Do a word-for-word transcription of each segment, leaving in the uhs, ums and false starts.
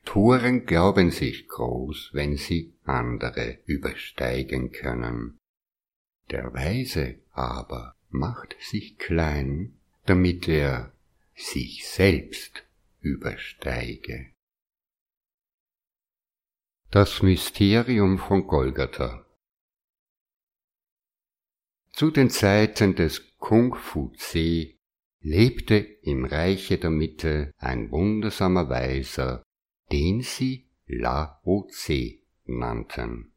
Toren glauben sich groß, wenn sie andere übersteigen können. Der Weise aber macht sich klein, damit er sich selbst übersteige. Das Mysterium von Golgatha. Zu den Zeiten des Kung Fu Tse lebte im Reiche der Mitte ein wundersamer Weiser, den sie Lao Tse nannten.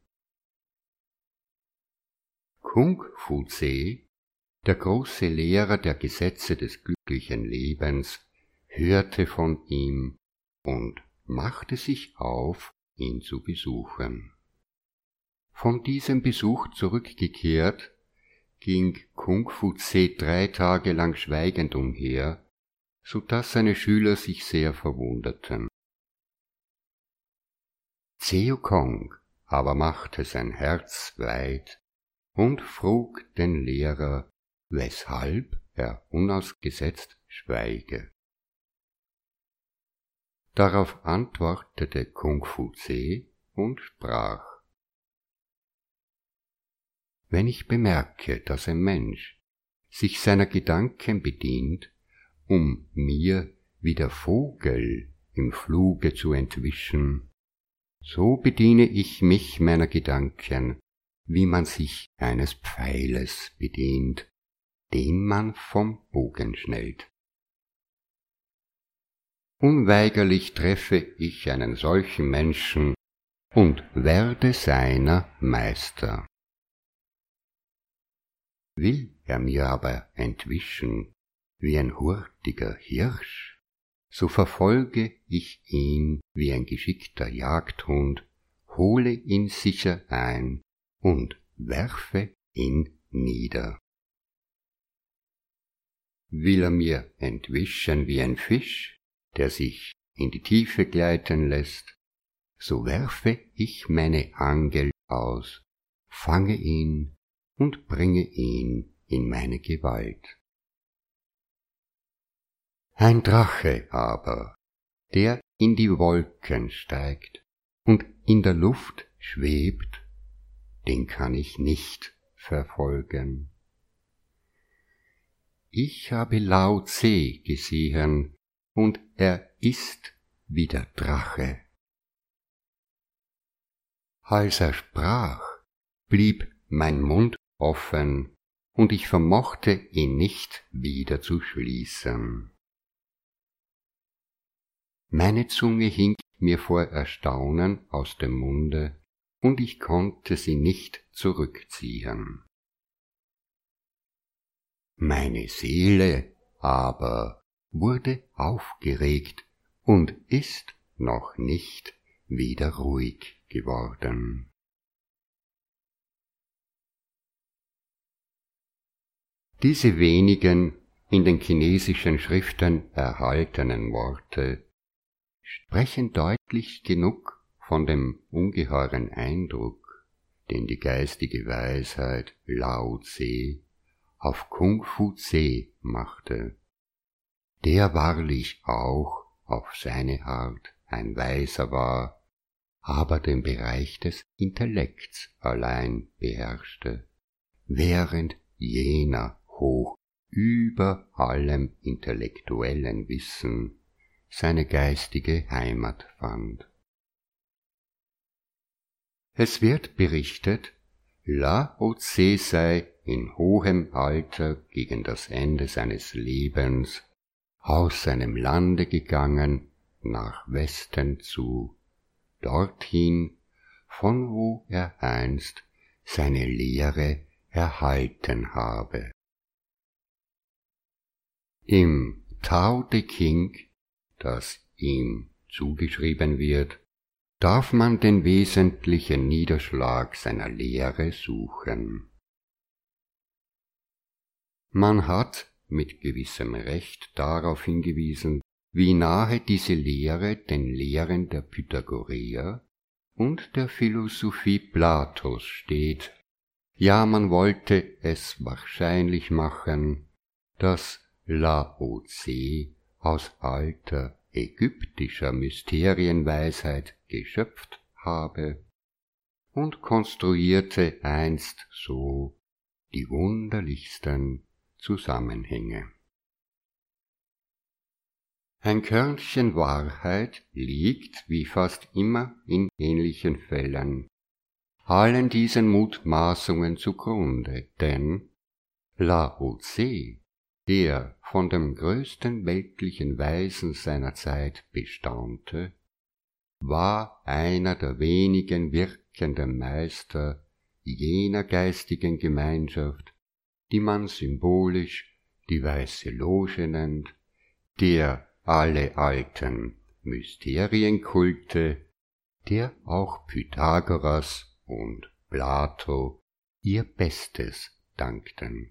Kung Fu Tse, der große Lehrer der Gesetze des glücklichen Lebens, hörte von ihm und machte sich auf, ihn zu besuchen. Von diesem Besuch zurückgekehrt, ging Kung Fu Tse drei Tage lang schweigend umher, so dass seine Schüler sich sehr verwunderten. Zheo Kong aber machte sein Herz weit und frug den Lehrer, weshalb er unausgesetzt schweige. Darauf antwortete Kung Fu Tse und sprach: Wenn ich bemerke, dass ein Mensch sich seiner Gedanken bedient, um mir wie der Vogel im Fluge zu entwischen, so bediene ich mich meiner Gedanken, wie man sich eines Pfeiles bedient, den man vom Bogen schnellt. Unweigerlich treffe ich einen solchen Menschen und werde seiner Meister. Will er mir aber entwischen wie ein hurtiger Hirsch, so verfolge ich ihn wie ein geschickter Jagdhund, hole ihn sicher ein und werfe ihn nieder. Will er mir entwischen wie ein Fisch, der sich in die Tiefe gleiten lässt, so werfe ich meine Angel aus, fange ihn und bringe ihn in meine Gewalt. Ein Drache aber, der in die Wolken steigt und in der Luft schwebt, den kann ich nicht verfolgen. Ich habe Lao Tse gesehen, und er ist wie der Drache. Als er sprach, blieb mein Mund offen, und ich vermochte ihn nicht wieder zu schließen. Meine Zunge hing mir vor Erstaunen aus dem Munde, und ich konnte sie nicht zurückziehen. Meine Seele aber wurde aufgeregt und ist noch nicht wieder ruhig geworden. Diese wenigen in den chinesischen Schriften erhaltenen Worte sprechen deutlich genug von dem ungeheuren Eindruck, den die geistige Weisheit Lao Tse auf Kung Fu Tse machte, der wahrlich auch auf seine Art ein Weiser war, aber den Bereich des Intellekts allein beherrschte, während jener hoch über allem intellektuellen Wissen seine geistige Heimat fand. Es wird berichtet, Lao Tse sei in hohem Alter gegen das Ende seines Lebens aus seinem Lande gegangen nach Westen zu, dorthin, von wo er einst seine Lehre erhalten habe. Im Tao Te Ching, das ihm zugeschrieben wird, darf man den wesentlichen Niederschlag seiner Lehre suchen. Man hat mit gewissem Recht darauf hingewiesen, wie nahe diese Lehre den Lehren der Pythagoreer und der Philosophie Platos steht. Ja, man wollte es wahrscheinlich machen, dass Lao Tse aus alter ägyptischer Mysterienweisheit geschöpft habe, und konstruierte einst so die wunderlichsten Zusammenhänge. Ein Körnchen Wahrheit liegt, wie fast immer in ähnlichen Fällen, allen diesen Mutmaßungen zugrunde, denn Lao Tse, der von dem größten weltlichen Weisen seiner Zeit bestaunte, war einer der wenigen wirkenden Meister jener geistigen Gemeinschaft, die man symbolisch die Weiße Loge nennt, der alle alten Mysterienkulte, der auch Pythagoras und Plato ihr Bestes dankten.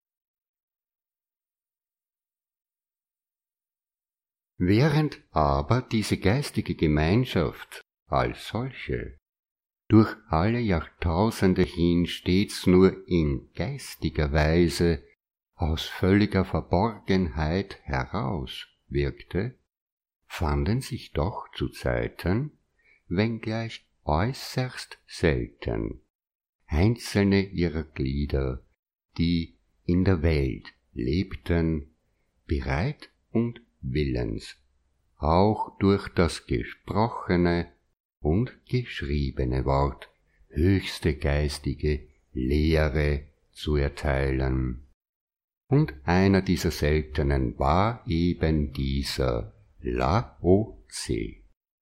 Während aber diese geistige Gemeinschaft als solche durch alle Jahrtausende hin stets nur in geistiger Weise aus völliger Verborgenheit heraus wirkte, fanden sich doch zu Zeiten, wenngleich äußerst selten, einzelne ihrer Glieder, die in der Welt lebten, bereit und willens, auch durch das gesprochene und geschriebene Wort höchste geistige Lehre zu erteilen. Und einer dieser seltenen war eben dieser Lao Tse.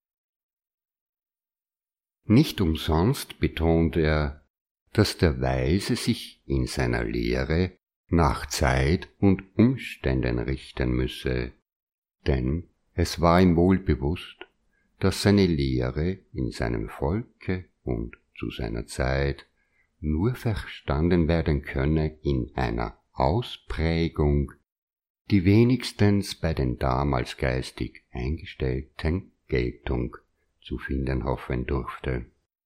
Nicht umsonst betont er, dass der Weise sich in seiner Lehre nach Zeit und Umständen richten müsse, denn es war ihm wohl bewusst, dass seine Lehre in seinem Volke und zu seiner Zeit nur verstanden werden könne in einer Ausprägung, die wenigstens bei den damals geistig Eingestellten Geltung zu finden hoffen durfte.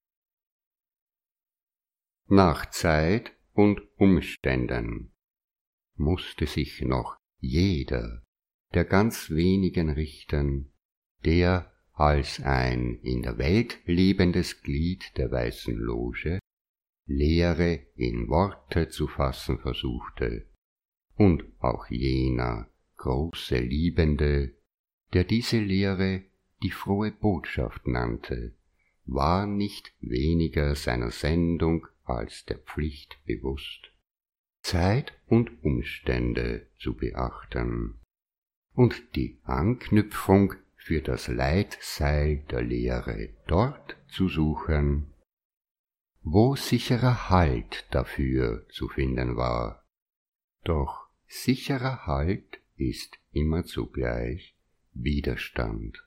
Nach Zeit und Umständen musste sich noch jeder der ganz wenigen richten, der als ein in der Welt lebendes Glied der Weißen Loge Lehre in Worte zu fassen versuchte, und auch jener große Liebende, der diese Lehre die frohe Botschaft nannte, war nicht weniger seiner Sendung als der Pflicht bewusst, Zeit und Umstände zu beachten und die Anknüpfung für das Leitseil der Lehre dort zu suchen, wo sicherer Halt dafür zu finden war. Doch sicherer Halt ist immer zugleich Widerstand.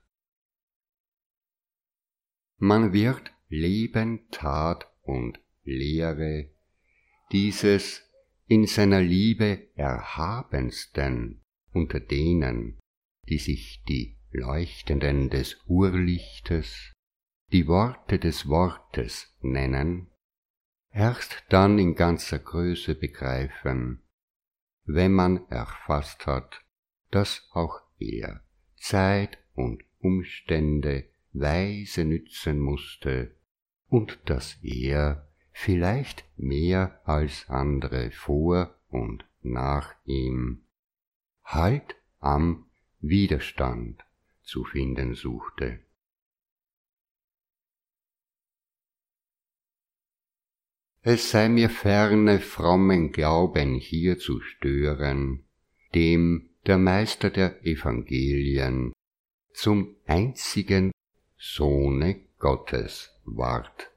Man wird Leben, Tat und Lehre, dieses in seiner Liebe erhabensten unter denen, die sich die Leuchtenden des Urlichtes, die Worte des Wortes nennen, erst dann in ganzer Größe begreifen, wenn man erfasst hat, dass auch er Zeit und Umstände weise nützen musste und dass er vielleicht mehr als andere vor und nach ihm Halt am Widerstand zu finden suchte. Es sei mir ferne, frommen Glauben hier zu stören, dem der Meister der Evangelien zum einzigen Sohne Gottes ward.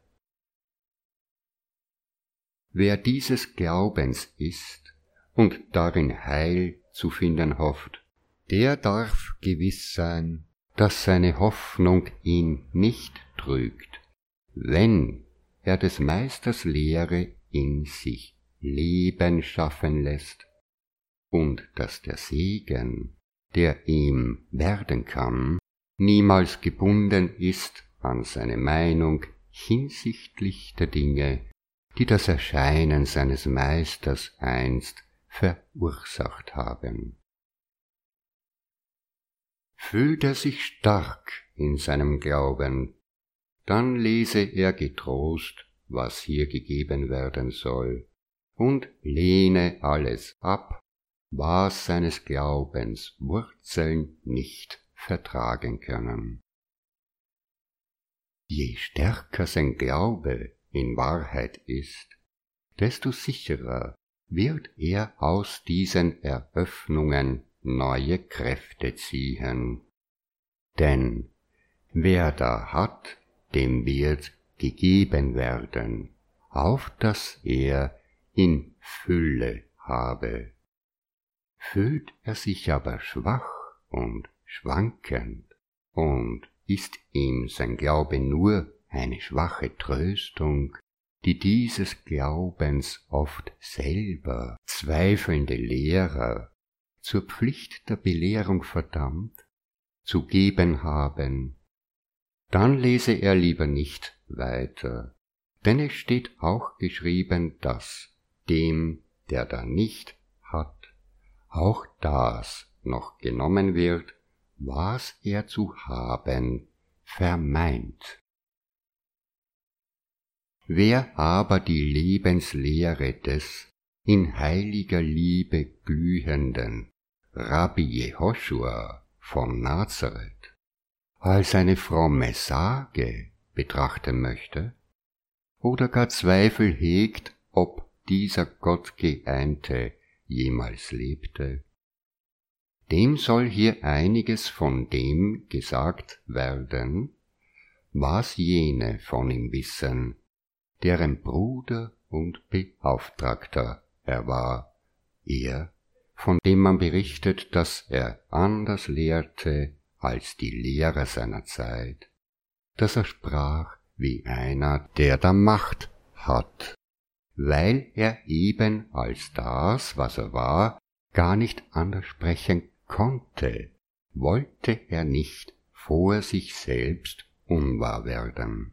Wer dieses Glaubens ist und darin Heil zu finden hofft, der darf gewiss sein, dass seine Hoffnung ihn nicht trügt, wenn er des Meisters Lehre in sich Leben schaffen lässt, und dass der Segen, der ihm werden kann, niemals gebunden ist an seine Meinung hinsichtlich der Dinge, die das Erscheinen seines Meisters einst verursacht haben. fühlt er sich stark in seinem Glauben, dann lese er getrost, was hier gegeben werden soll, und lehne alles ab, was seines Glaubens Wurzeln nicht vertragen können. Je stärker sein Glaube in Wahrheit ist, desto sicherer wird er aus diesen Eröffnungen neue Kräfte ziehen. Denn wer da hat, dem wird gegeben werden, auf dass er in Fülle habe. Fühlt er sich aber schwach und schwankend, und ist ihm sein Glaube nur eine schwache Tröstung, die dieses Glaubens oft selber zweifelnde Lehrer zur Pflicht der Belehrung verdammt, zu geben haben, dann lese er lieber nicht weiter, denn es steht auch geschrieben, dass dem, der da nicht hat, auch das noch genommen wird, was er zu haben vermeint. Wer aber die Lebenslehre des in heiliger Liebe glühenden Rabbi Jehoschua von Nazareth als eine fromme Sage betrachten möchte, oder gar Zweifel hegt, ob dieser Gottgeeinte jemals lebte, dem soll hier einiges von dem gesagt werden, was jene von ihm wissen, deren Bruder und Beauftragter er war, er, von dem man berichtet, dass er anders lehrte als die Lehrer seiner Zeit, dass er sprach wie einer, der da Macht hat, weil er eben als das, was er war, gar nicht anders sprechen konnte, wollte er nicht vor sich selbst unwahr werden.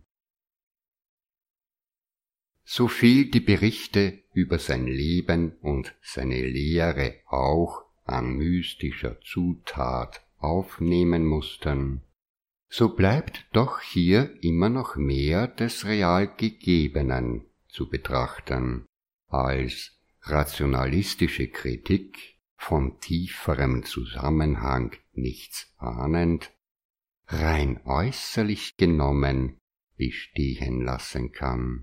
So viel die Berichte über sein Leben und seine Lehre auch an mystischer Zutat aufnehmen mussten, so bleibt doch hier immer noch mehr des real Gegebenen zu betrachten, als rationalistische Kritik, von tieferem Zusammenhang nichts ahnend, rein äußerlich genommen bestehen lassen kann.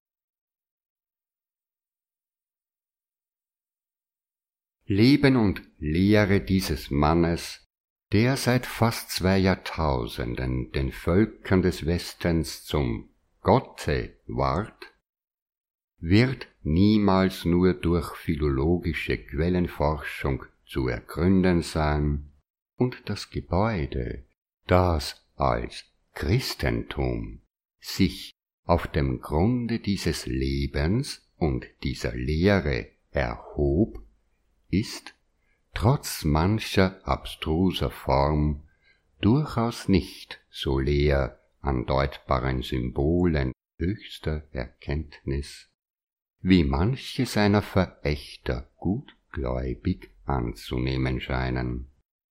Leben und Lehre dieses Mannes, der seit fast zwei Jahrtausenden den Völkern des Westens zum Gotte ward, wird niemals nur durch philologische Quellenforschung zu ergründen sein, und das Gebäude, das als Christentum sich auf dem Grunde dieses Lebens und dieser Lehre erhob, ist, trotz mancher abstruser Form, durchaus nicht so leer an deutbaren Symbolen höchster Erkenntnis, wie manche seiner Verächter gutgläubig anzunehmen scheinen.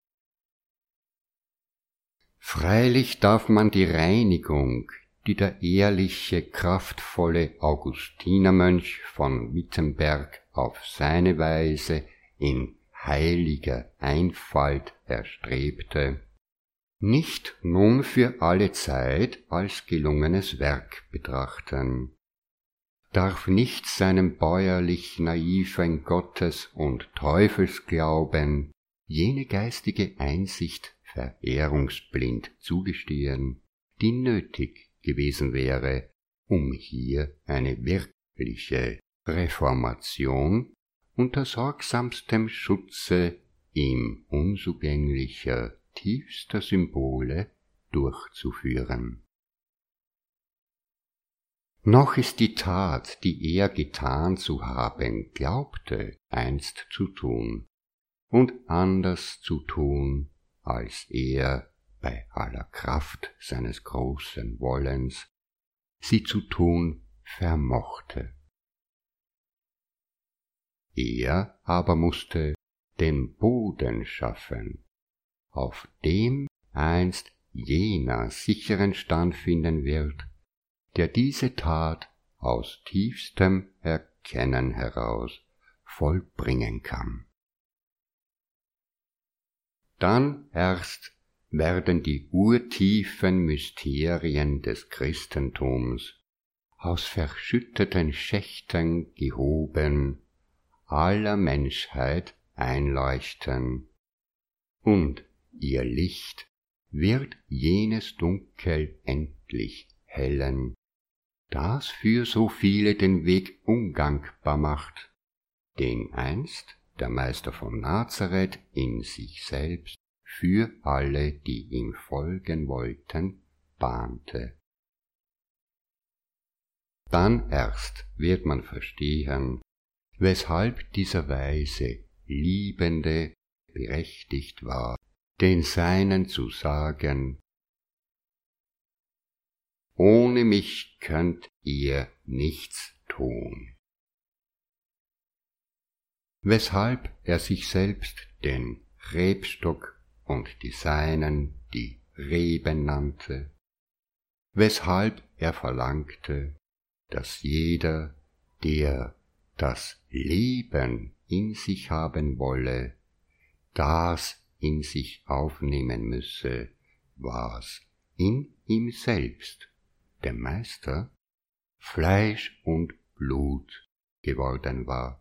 Freilich darf man die Reinigung, die der ehrliche, kraftvolle Augustinermönch von Wittenberg auf seine Weise in heiliger Einfalt erstrebte, nicht nun für alle Zeit als gelungenes Werk betrachten, darf nicht seinem bäuerlich naiven Gottes- und Teufelsglauben jene geistige Einsicht verehrungsblind zugestehen, die nötig gewesen wäre, um hier eine wirkliche Reformation unter sorgsamstem Schutze ihm unzugänglicher, tiefster Symbole durchzuführen. Noch ist die Tat, die er getan zu haben glaubte, einst zu tun, und anders zu tun, als er bei aller Kraft seines großen Wollens sie zu tun vermochte. Er aber musste den Boden schaffen, auf dem einst jener sicheren Stand finden wird, der diese Tat aus tiefstem Erkennen heraus vollbringen kann. Dann erst werden die urtiefen Mysterien des Christentums aus verschütteten Schächten gehoben aller Menschheit einleuchten, und ihr Licht wird jenes Dunkel endlich hellen, das für so viele den Weg ungangbar macht, den einst der Meister von Nazareth in sich selbst für alle, die ihm folgen wollten, bahnte. Dann erst wird man verstehen, weshalb dieser weise Liebende berechtigt war, den Seinen zu sagen: Ohne mich könnt ihr nichts tun. Weshalb er sich selbst den Rebstock und die Seinen die Reben nannte, weshalb er verlangte, dass jeder, der das Leben in sich haben wolle, das in sich aufnehmen müsse, was in ihm selbst, dem Meister, Fleisch und Blut geworden war.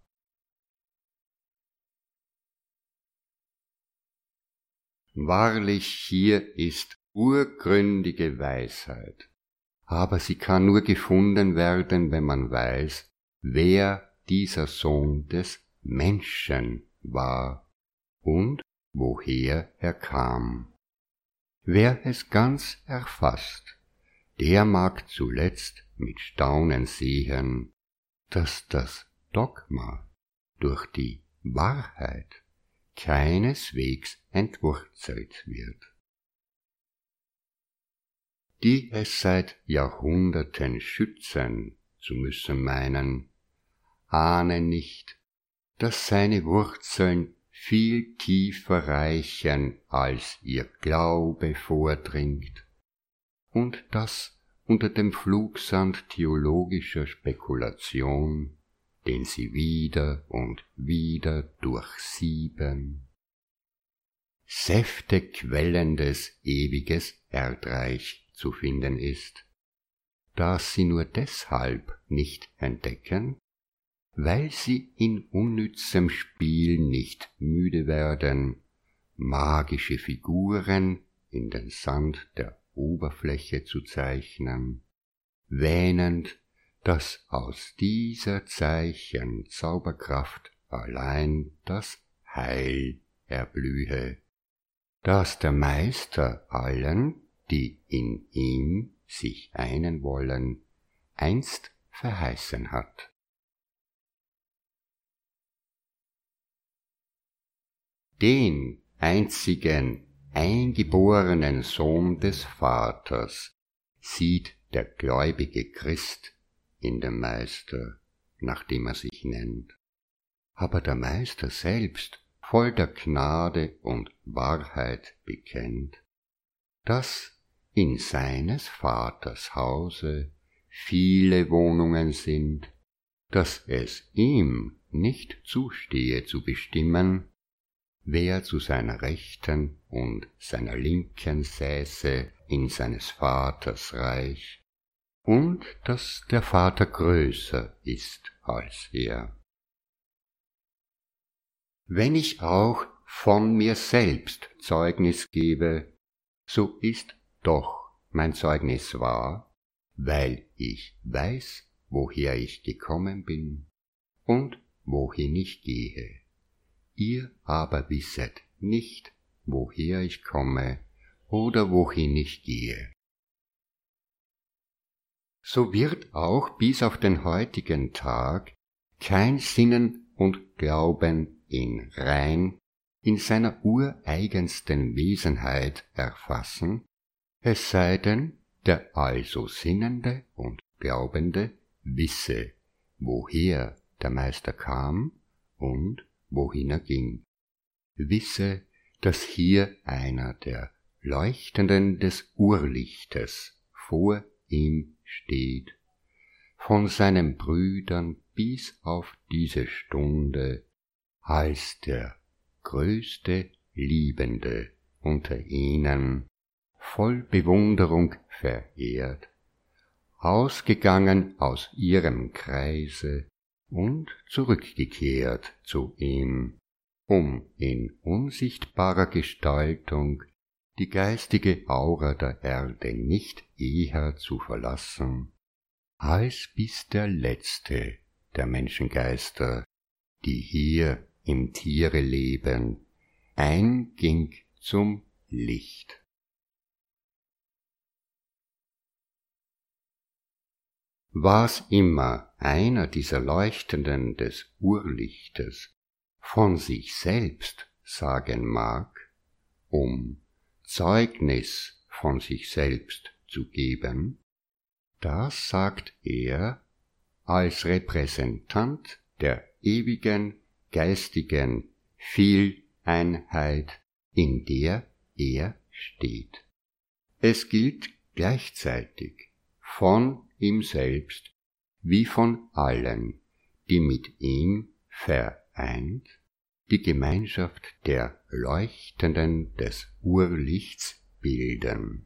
Wahrlich, hier ist urgründige Weisheit, aber sie kann nur gefunden werden, wenn man weiß, wer dieser Sohn des Menschen war und woher er kam. Wer es ganz erfasst, der mag zuletzt mit Staunen sehen, dass das Dogma durch die Wahrheit keineswegs entwurzelt wird. Die es seit Jahrhunderten schützen zu müssen meinen, ahnen nicht, dass seine Wurzeln viel tiefer reichen, als ihr Glaube vordringt, und dass unter dem Flugsand theologischer Spekulation, den sie wieder und wieder durchsieben, säftequellendes ewiges Erdreich zu finden ist, das sie nur deshalb nicht entdecken, weil sie in unnützem Spiel nicht müde werden, magische Figuren in den Sand der Oberfläche zu zeichnen, wähnend, dass aus dieser Zeichen Zauberkraft allein das Heil erblühe, das der Meister allen, die in ihm sich einen wollen, einst verheißen hat. Den einzigen eingeborenen Sohn des Vaters sieht der gläubige Christ in dem Meister, nachdem er sich nennt. Aber der Meister selbst, voll der Gnade und Wahrheit bekennt, dass in seines Vaters Hause viele Wohnungen sind, dass es ihm nicht zustehe zu bestimmen, wer zu seiner Rechten und seiner Linken säße in seines Vaters Reich, und dass der Vater größer ist als er. Wenn ich auch von mir selbst Zeugnis gebe, so ist doch mein Zeugnis wahr, weil ich weiß, woher ich gekommen bin und wohin ich gehe. Ihr aber wisset nicht, woher ich komme oder wohin ich gehe. So wird auch bis auf den heutigen Tag kein Sinnen und Glauben ihn rein in seiner ureigensten Wesenheit erfassen, es sei denn, der also Sinnende und Glaubende wisse, woher der Meister kam und wohin er ging, wisse dass hier einer der Leuchtenden des Urlichtes vor ihm steht, von seinen Brüdern bis auf diese Stunde als der größte Liebende unter ihnen, voll Bewunderung verehrt, ausgegangen aus ihrem Kreise und zurückgekehrt zu ihm, um in unsichtbarer Gestaltung die geistige Aura der Erde nicht eher zu verlassen, als bis der letzte der Menschengeister, die hier im Tiere leben, einging zum Licht. Was immer einer dieser Leuchtenden des Urlichtes von sich selbst sagen mag, um Zeugnis von sich selbst zu geben, das sagt er als Repräsentant der ewigen geistigen Vieleinheit, in der er steht. Es gilt gleichzeitig von ihm selbst wie von allen, die mit ihm vereint die Gemeinschaft der Leuchtenden des Urlichts bilden.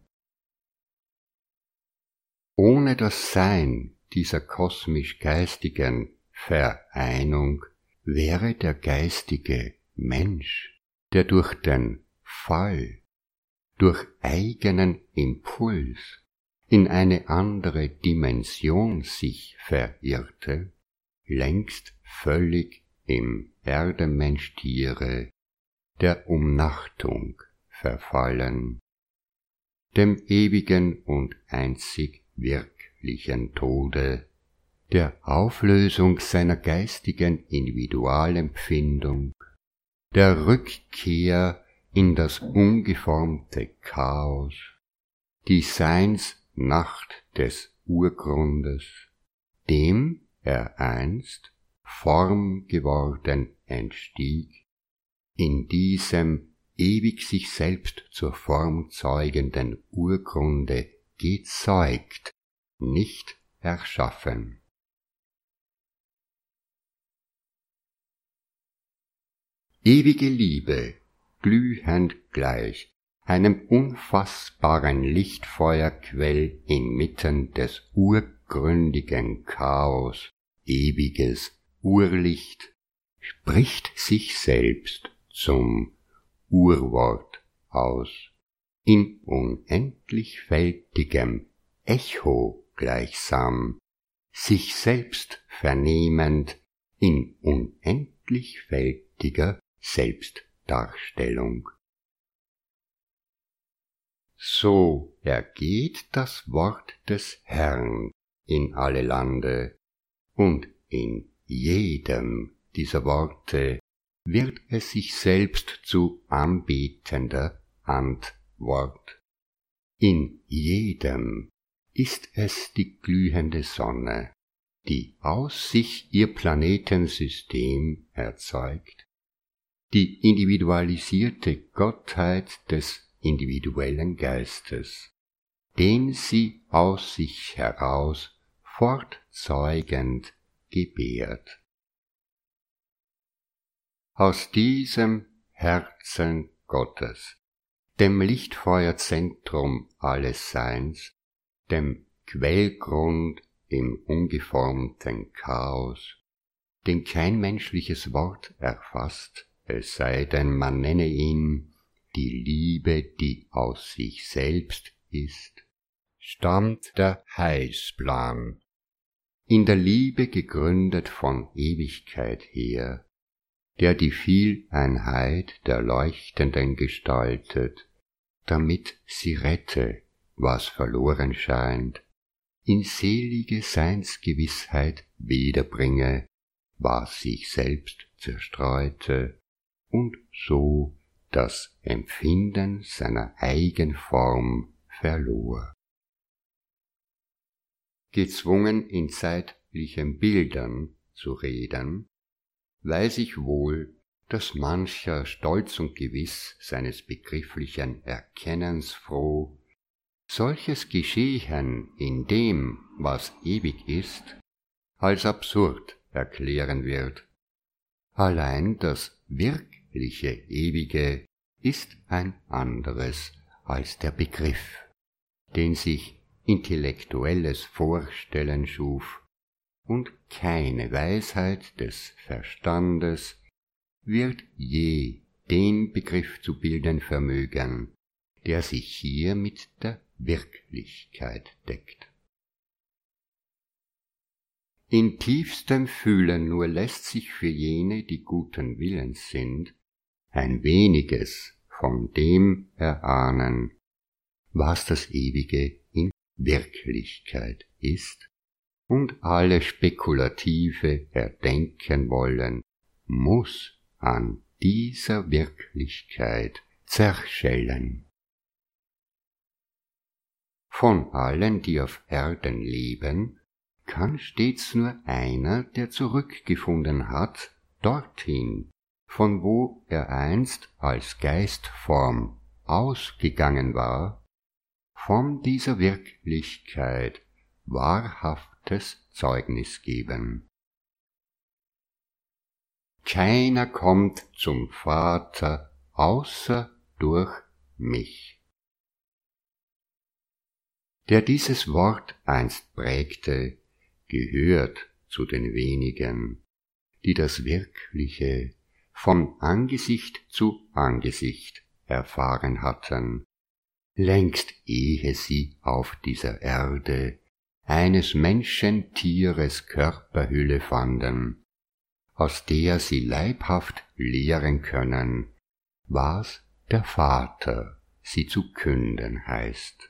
Ohne das Sein dieser kosmisch-geistigen Vereinung wäre der geistige Mensch, der durch den Fall, durch eigenen Impuls in eine andere Dimension sich verirrte, längst völlig im Erdenmensch-Tiere der Umnachtung verfallen, dem ewigen und einzig wirklichen Tode, der Auflösung seiner geistigen Individualempfindung, der Rückkehr in das ungeformte Chaos, die Seinsnacht des Urgrundes, dem er einst Form geworden entstieg, in diesem ewig sich selbst zur Form zeugenden Urgrunde gezeugt, nicht erschaffen. Ewige Liebe, glühend gleich einem unfassbaren Lichtfeuerquell inmitten des urgründigen Chaos, ewiges Urlicht, spricht sich selbst zum Urwort aus, in unendlich fältigem Echo gleichsam, sich selbst vernehmend in unendlich fältiger Selbstdarstellung. So ergeht das Wort des Herrn in alle Lande, und in jedem dieser Worte wird es sich selbst zu anbetender Antwort. In jedem ist es die glühende Sonne, die aus sich ihr Planetensystem erzeugt, die individualisierte Gottheit des individuellen Geistes, den sie aus sich heraus fortzeugend gebärt. Aus diesem Herzen Gottes, dem Lichtfeuerzentrum alles Seins, dem Quellgrund im ungeformten Chaos, den kein menschliches Wort erfasst, es sei denn, man nenne ihn die Liebe, die aus sich selbst ist, stammt der Heilsplan, in der Liebe gegründet von Ewigkeit her, der die Vieleinheit der Leuchtenden gestaltet, damit sie rette, was verloren scheint, in selige Seinsgewissheit wiederbringe, was sich selbst zerstreute, und so das Empfinden seiner Eigenform verlor. Gezwungen in zeitlichen Bildern zu reden, weiß ich wohl, dass mancher stolz und gewiss seines begrifflichen Erkennens froh solches Geschehen in dem, was ewig ist, als absurd erklären wird. Allein das wirkliche Ewige ist ein anderes als der Begriff, den sich intellektuelles Vorstellen schuf, und keine Weisheit des Verstandes wird je den Begriff zu bilden vermögen, der sich hier mit der Wirklichkeit deckt. In tiefstem Fühlen nur lässt sich für jene, die guten Willens sind, ein weniges von dem erahnen, was das Ewige in Wirklichkeit ist, und alle spekulative Erdenken wollen, muss an dieser Wirklichkeit zerschellen. Von allen, die auf Erden leben, kann stets nur einer, der zurückgefunden hat, dorthin, von wo er einst als Geistform ausgegangen war, von dieser Wirklichkeit wahrhaftes Zeugnis geben. Keiner kommt zum Vater außer durch mich. Der dieses Wort einst prägte, gehört zu den wenigen, die das Wirkliche von Angesicht zu Angesicht erfahren hatten, längst ehe sie auf dieser Erde eines Menschentieres Körperhülle fanden, aus der sie leibhaft lehren können, was der Vater sie zu künden heißt.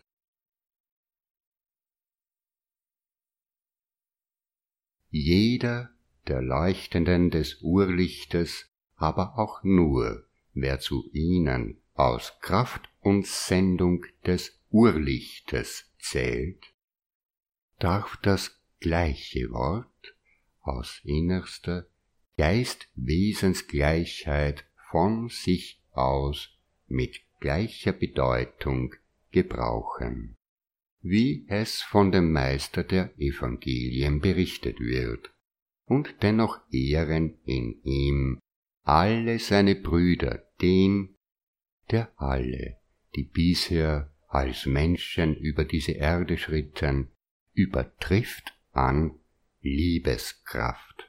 Jeder der Leuchtenden des Urlichtes, aber auch nur, wer zu ihnen aus Kraft und Sendung des Urlichtes zählt, darf das gleiche Wort aus innerster Geist-Wesensgleichheit von sich aus mit gleicher Bedeutung gebrauchen, wie es von dem Meister der Evangelien berichtet wird, und dennoch ehren in ihm alle seine Brüder den, der alle, die bisher als Menschen über diese Erde schritten, übertrifft an Liebeskraft.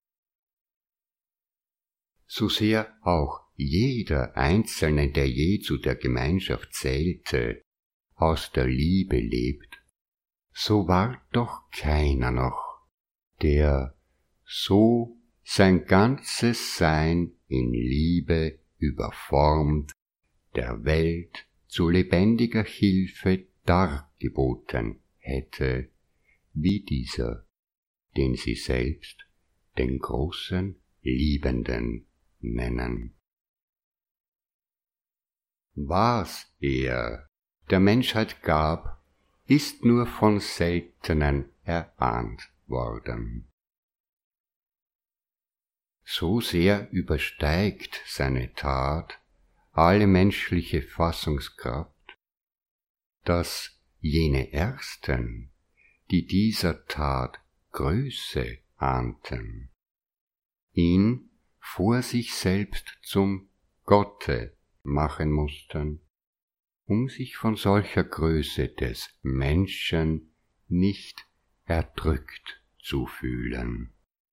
So sehr auch jeder Einzelne, der je zu der Gemeinschaft zählte, aus der Liebe lebt, so war doch keiner noch, der so sein ganzes Sein in Liebe überformt, der Welt zu lebendiger Hilfe dargeboten hätte, wie dieser, den sie selbst den großen Liebenden nennen. Was er der Menschheit gab, ist nur von Seltenen erahnt worden. So sehr übersteigt seine Tat alle menschliche Fassungskraft, dass jene Ersten, die dieser Tat Größe ahnten, ihn vor sich selbst zum Gotte machen mussten, um sich von solcher Größe des Menschen nicht erdrückt zu fühlen.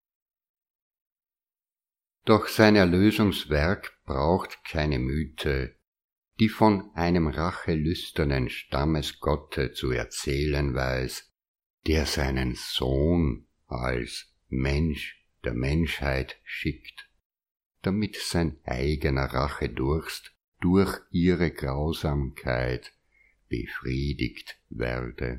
Doch sein Erlösungswerk braucht keine Mythe, die von einem rachelüsternen Stammesgotte zu erzählen weiß, der seinen Sohn als Mensch der Menschheit schickt, damit sein eigener Rachedurst durch ihre Grausamkeit befriedigt werde.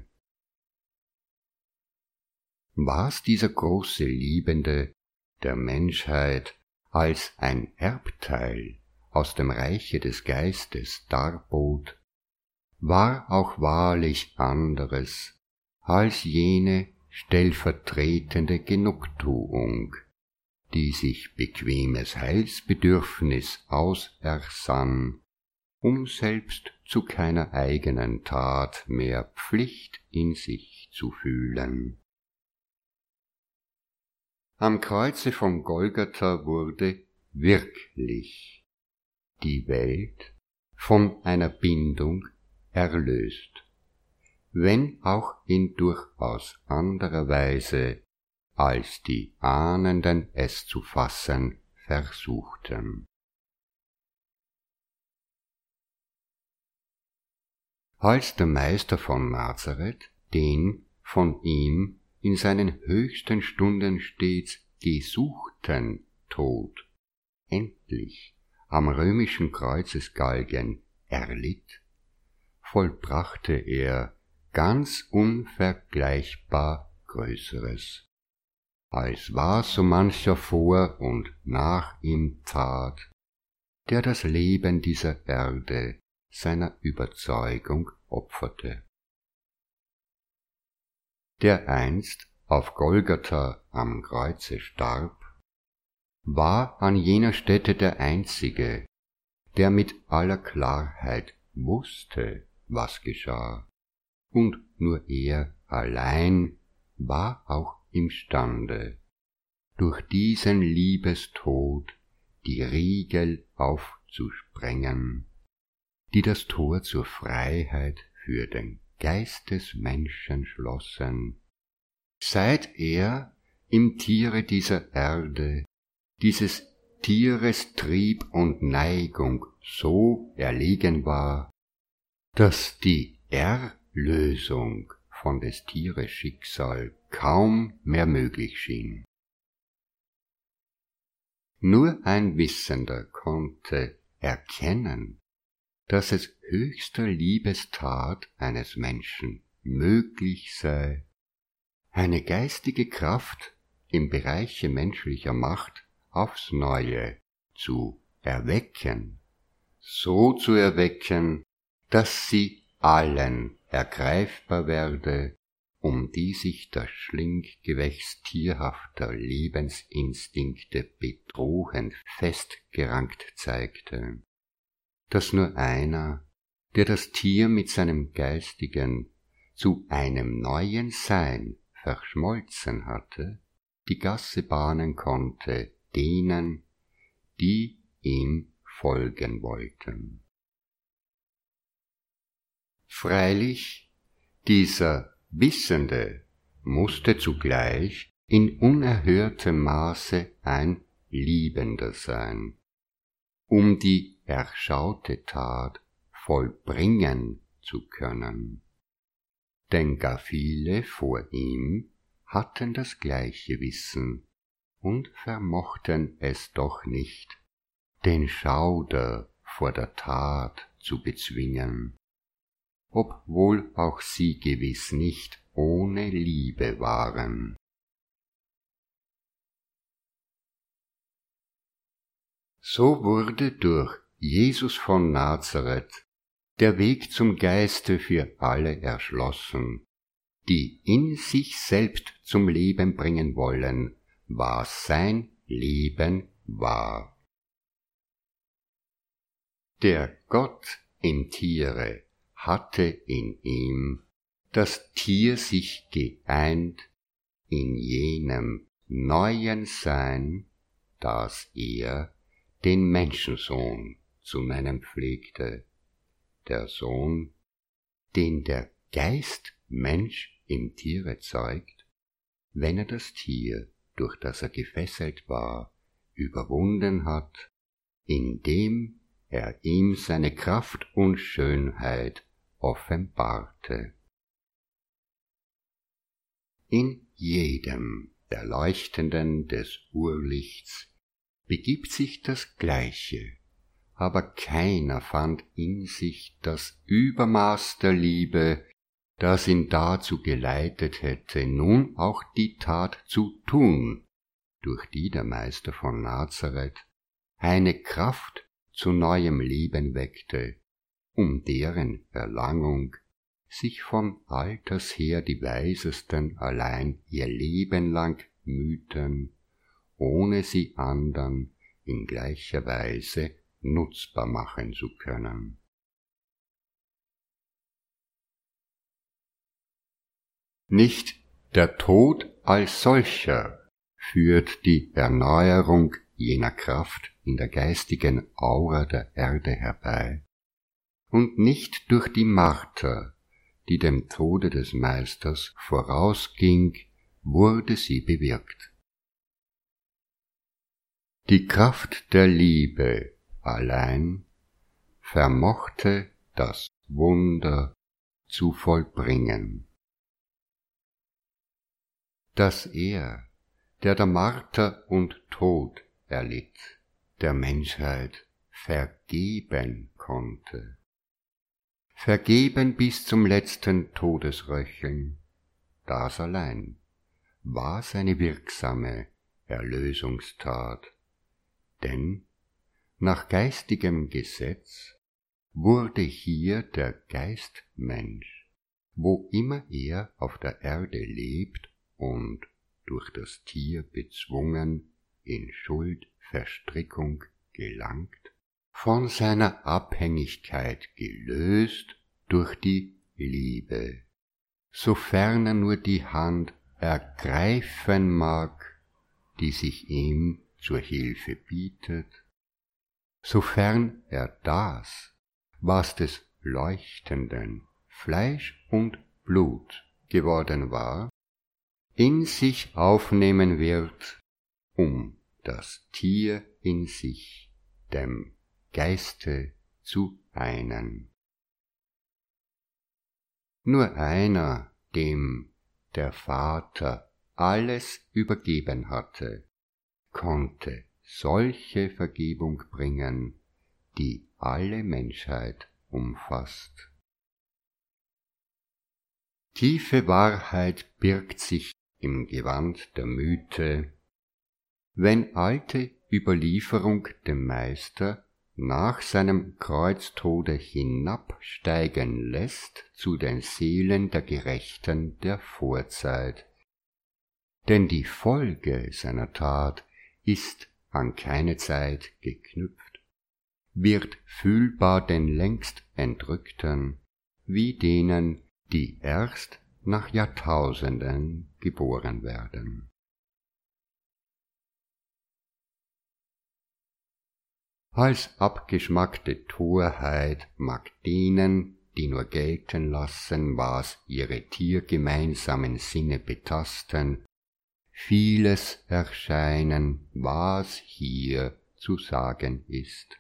Was dieser große Liebende der Menschheit als ein Erbteil aus dem Reiche des Geistes darbot, war auch wahrlich anderes als jene stellvertretende Genugtuung, die sich bequemes Heilsbedürfnis ausersann, um selbst zu keiner eigenen Tat mehr Pflicht in sich zu fühlen. Am Kreuze von Golgatha wurde wirklich die Welt von einer Bindung erlöst, wenn auch in durchaus anderer Weise, als die Ahnenden es zu fassen versuchten. Als der Meister von Nazareth den von ihm in seinen höchsten Stunden stets gesuchten Tod endlich am römischen Kreuzesgalgen erlitt, vollbrachte er ganz unvergleichbar Größeres, als war so mancher vor und nach ihm tat, der das Leben dieser Erde seiner Überzeugung opferte. Der einst auf Golgatha am Kreuze starb, war an jener Stätte der Einzige, der mit aller Klarheit wusste, was geschah, und nur er allein war auch imstande, durch diesen Liebestod die Riegel aufzusprengen, die das Tor zur Freiheit für den Geist des Menschen schlossen, seit er im Tiere dieser Erde dieses Tieres Trieb und Neigung so erlegen war, dass die Erlösung von des Tieres Schicksal kaum mehr möglich schien. Nur ein Wissender konnte erkennen, dass es höchster Liebestat eines Menschen möglich sei, eine geistige Kraft im Bereiche menschlicher Macht aufs Neue zu erwecken, so zu erwecken, dass sie allen ergreifbar werde, um die sich das Schlinggewächs tierhafter Lebensinstinkte bedrohend festgerankt zeigte, dass nur einer, der das Tier mit seinem Geistigen zu einem neuen Sein verschmolzen hatte, die Gasse bahnen konnte denen, die ihm folgen wollten. Freilich, dieser Wissende musste zugleich in unerhörtem Maße ein Liebender sein, um die erschaute Tat vollbringen zu können. Denn gar viele vor ihm hatten das gleiche Wissen und vermochten es doch nicht, den Schauder vor der Tat zu bezwingen, obwohl auch sie gewiss nicht ohne Liebe waren. So wurde durch Jesus von Nazareth der Weg zum Geiste für alle erschlossen, die in sich selbst zum Leben bringen wollen, was sein Leben war. Der Gott im Tiere hatte in ihm das Tier sich geeint in jenem neuen Sein, das er den Menschensohn zu nennen pflegte, der Sohn, den der Geist Mensch im Tiere zeugt, wenn er das Tier, durch das er gefesselt war, überwunden hat, indem er ihm seine Kraft und Schönheit offenbarte. In jedem der Leuchtenden des Urlichts begibt sich das Gleiche, aber keiner fand in sich das Übermaß der Liebe, das ihn dazu geleitet hätte, nun auch die Tat zu tun, durch die der Meister von Nazareth eine Kraft zu neuem Leben weckte, um deren Erlangung sich von alters her die Weisesten allein ihr Leben lang mühten, ohne sie andern in gleicher Weise nutzbar machen zu können. Nicht der Tod als solcher führt die Erneuerung jener Kraft in der geistigen Aura der Erde herbei, und nicht durch die Marter, die dem Tode des Meisters vorausging, wurde sie bewirkt. Die Kraft der Liebe allein vermochte das Wunder zu vollbringen, dass er, der der Marter und Tod erlitt, der Menschheit vergeben konnte. Vergeben bis zum letzten Todesröcheln, das allein war seine wirksame Erlösungstat, denn nach geistigem Gesetz wurde hier der Geist Mensch, wo immer er auf der Erde lebt und durch das Tier bezwungen in Schuldverstrickung gelangt, von seiner Abhängigkeit gelöst durch die Liebe, sofern er nur die Hand ergreifen mag, die sich ihm zur Hilfe bietet, sofern er das, was des leuchtenden Fleisch und Blut geworden war, in sich aufnehmen wird, um das Tier in sich, dem Geiste zu einen. Nur einer, dem der Vater alles übergeben hatte, konnte solche Vergebung bringen, die alle Menschheit umfasst. Tiefe Wahrheit birgt sich im Gewand der Mythe, wenn alte Überlieferung dem Meister nach seinem Kreuztode hinabsteigen lässt zu den Seelen der Gerechten der Vorzeit. Denn die Folge seiner Tat ist an keine Zeit geknüpft, wird fühlbar den längst Entrückten, wie denen, die erst nach Jahrtausenden geboren werden. Als abgeschmackte Torheit mag denen, die nur gelten lassen, was ihre tiergemeinsamen Sinne betasten, vieles erscheinen, was hier zu sagen ist.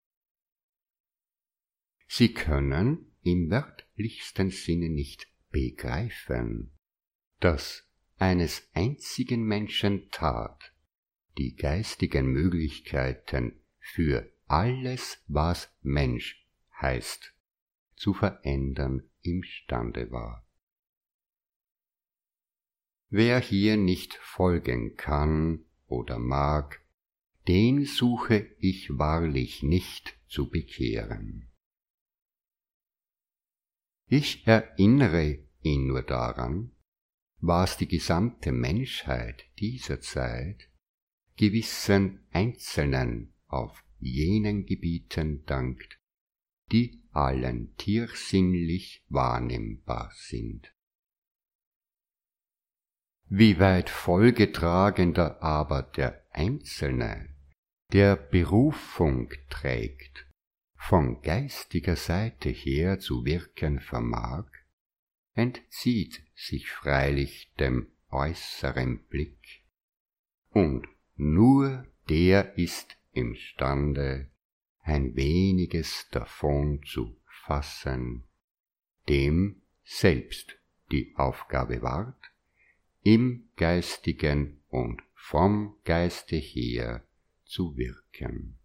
Sie können im wörtlichsten Sinne nicht begreifen, dass eines einzigen Menschen Tat die geistigen Möglichkeiten für alles, was Mensch heißt, zu verändern imstande war. Wer hier nicht folgen kann oder mag, den suche ich wahrlich nicht zu bekehren. Ich erinnere ihn nur daran, was die gesamte Menschheit dieser Zeit gewissen Einzelnen auf jenen Gebieten dankt, die allen tiersinnlich wahrnehmbar sind. Wie weit folgetragender aber der Einzelne, der Berufung trägt, von geistiger Seite her zu wirken vermag, entzieht sich freilich dem äußeren Blick, und nur der ist imstande, ein weniges davon zu fassen, dem selbst die Aufgabe ward, im Geistigen und vom Geiste her zu wirken.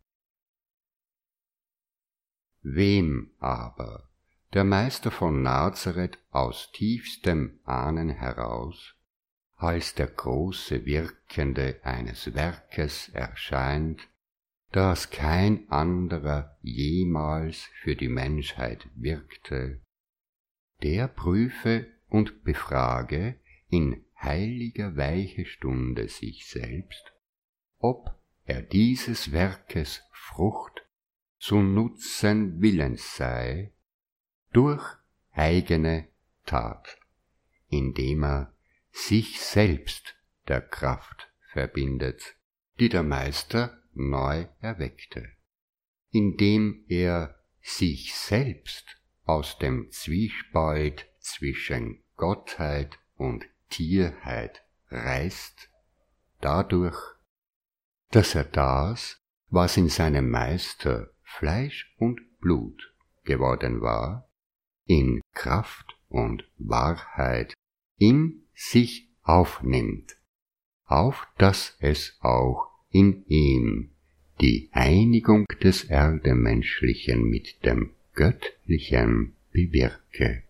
Wem aber der Meister von Nazareth aus tiefstem Ahnen heraus als der große Wirkende eines Werkes erscheint, das kein anderer jemals für die Menschheit wirkte, der prüfe und befrage in heiliger weiche Stunde sich selbst, ob er dieses Werkes Frucht zu nutzen willens sei, durch eigene Tat, indem er sich selbst der Kraft verbindet, die der Meister neu erweckte, indem er sich selbst aus dem Zwiespalt zwischen Gottheit und Tierheit reißt, dadurch, dass er das, was in seinem Meister Fleisch und Blut geworden war, in Kraft und Wahrheit in sich aufnimmt, auf dass es auch in ihm die Einigung des Erdemenschlichen mit dem Göttlichen bewirke.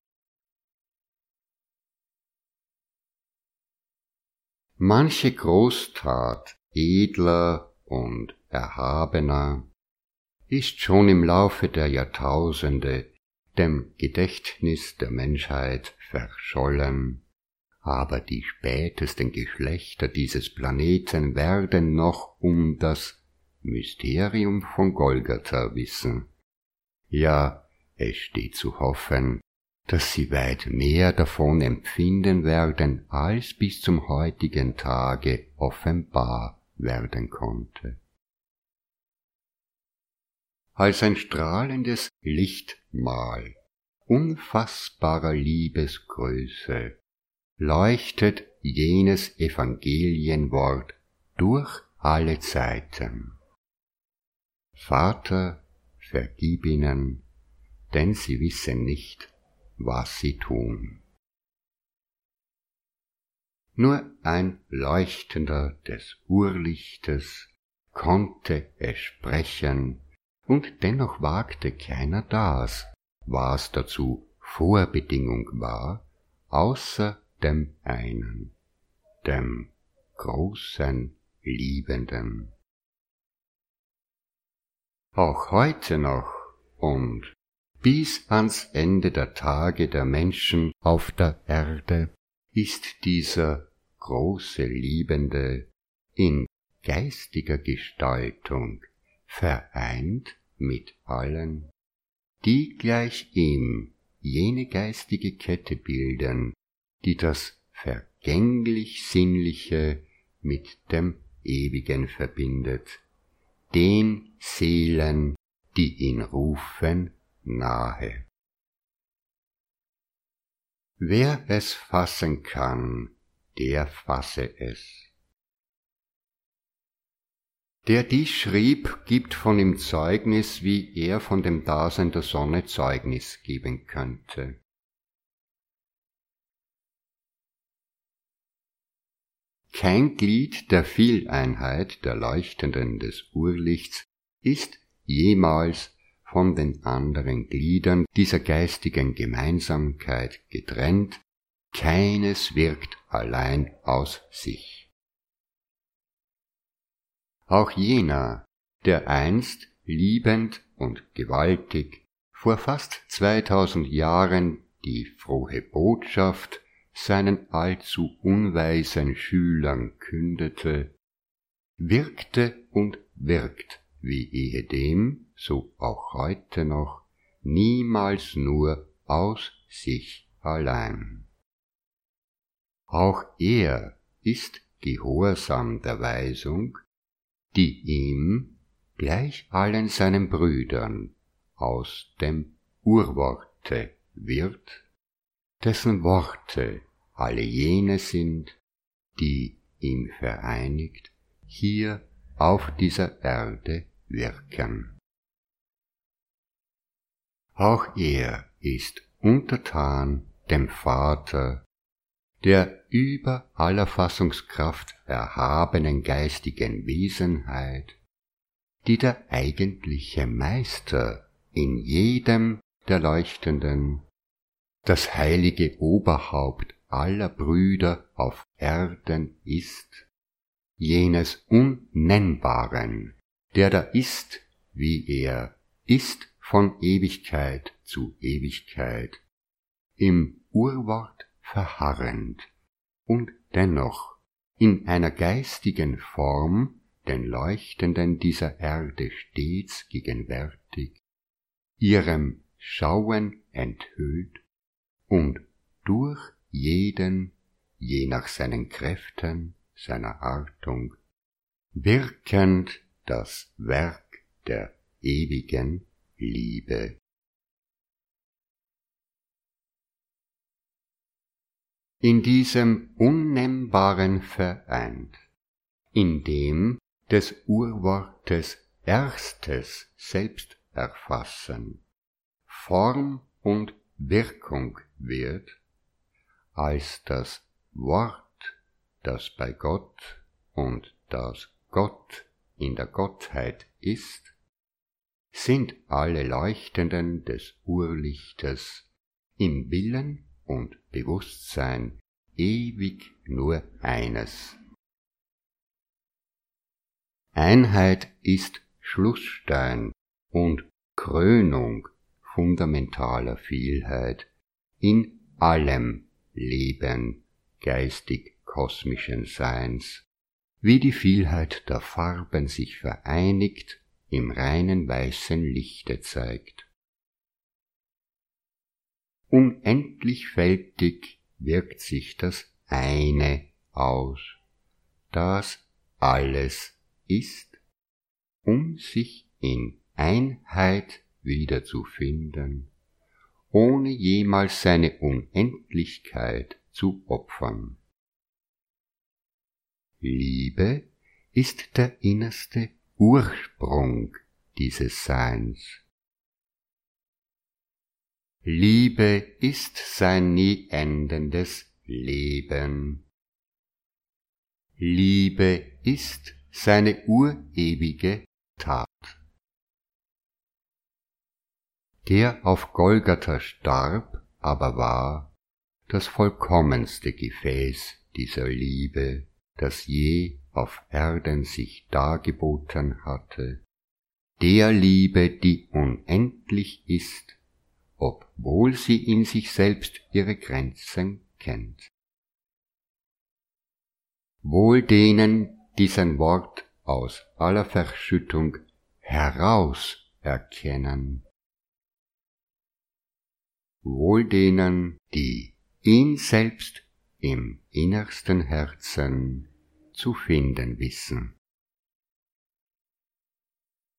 Manche Großtat edler und erhabener ist schon im Laufe der Jahrtausende dem Gedächtnis der Menschheit verschollen, aber die spätesten Geschlechter dieses Planeten werden noch um das Mysterium von Golgatha wissen. Ja, es steht zu hoffen, dass sie weit mehr davon empfinden werden, als bis zum heutigen Tage offenbar werden konnte. Als ein strahlendes Lichtmal unfassbarer Liebesgröße leuchtet jenes Evangelienwort durch alle Zeiten. Vater, vergib ihnen, denn sie wissen nicht, was sie tun. Nur ein Leuchtender des Urlichtes konnte es sprechen, und dennoch wagte keiner das, was dazu Vorbedingung war, außer dem einen, dem großen Liebenden. Auch heute noch und bis ans Ende der Tage der Menschen auf der Erde ist dieser große Liebende in geistiger Gestaltung vereint mit allen, die gleich ihm jene geistige Kette bilden, die das vergänglich-sinnliche mit dem Ewigen verbindet, den Seelen, die ihn rufen, nahe. Wer es fassen kann, der fasse es. Der dies schrieb, gibt von ihm Zeugnis, wie er von dem Dasein der Sonne Zeugnis geben könnte. Kein Glied der Vieleinheit der Leuchtenden des Urlichts ist jemals von den anderen Gliedern dieser geistigen Gemeinsamkeit getrennt, keines wirkt allein aus sich. Auch jener, der einst liebend und gewaltig vor fast zweitausend Jahren die frohe Botschaft seinen allzu unweisen Schülern kündete, wirkte und wirkt wie ehedem, so auch heute noch, niemals nur aus sich allein. Auch er ist gehorsam der Weisung, die ihm, gleich allen seinen Brüdern, aus dem Urworte wird, dessen Worte alle jene sind, die ihm vereinigt hier auf dieser Erde wirken. Auch er ist untertan dem Vater, der über aller Fassungskraft erhabenen geistigen Wesenheit, die der eigentliche Meister in jedem der Leuchtenden, das heilige Oberhaupt aller Brüder auf Erden ist, jenes Unnennbaren, der da ist, wie er ist von Ewigkeit zu Ewigkeit, im Urwort verharrend und dennoch in einer geistigen Form den Leuchtenden dieser Erde stets gegenwärtig, ihrem Schauen enthüllt und durch jeden, je nach seinen Kräften, seiner Artung, wirkend das Werk der ewigen Liebe. In diesem Unnehmbaren vereint, in dem des Urwortes erstes Selbsterfassen Form und Wirkung wird, als das Wort, das bei Gott und das Gott in der Gottheit ist, sind alle Leuchtenden des Urlichtes im Willen und Bewusstsein ewig nur eines. Einheit ist Schlussstein und Krönung fundamentaler Vielheit in allem Leben geistig-kosmischen Seins, wie die Vielheit der Farben sich vereinigt im reinen weißen Lichte zeigt. Unendlich fältig wirkt sich das Eine aus, das alles ist, um sich in Einheit wiederzufinden, ohne jemals seine Unendlichkeit zu opfern. Liebe ist der innerste Ursprung dieses Seins. Liebe ist sein nie endendes Leben. Liebe ist seine urewige Tat. Der auf Golgatha starb, aber war das vollkommenste Gefäß dieser Liebe, das je auf Erden sich dargeboten hatte, der Liebe, die unendlich ist, obwohl sie in sich selbst ihre Grenzen kennt. Wohl denen, die sein Wort aus aller Verschüttung heraus erkennen, wohl denen, die ihn selbst im innersten Herzen zu finden wissen.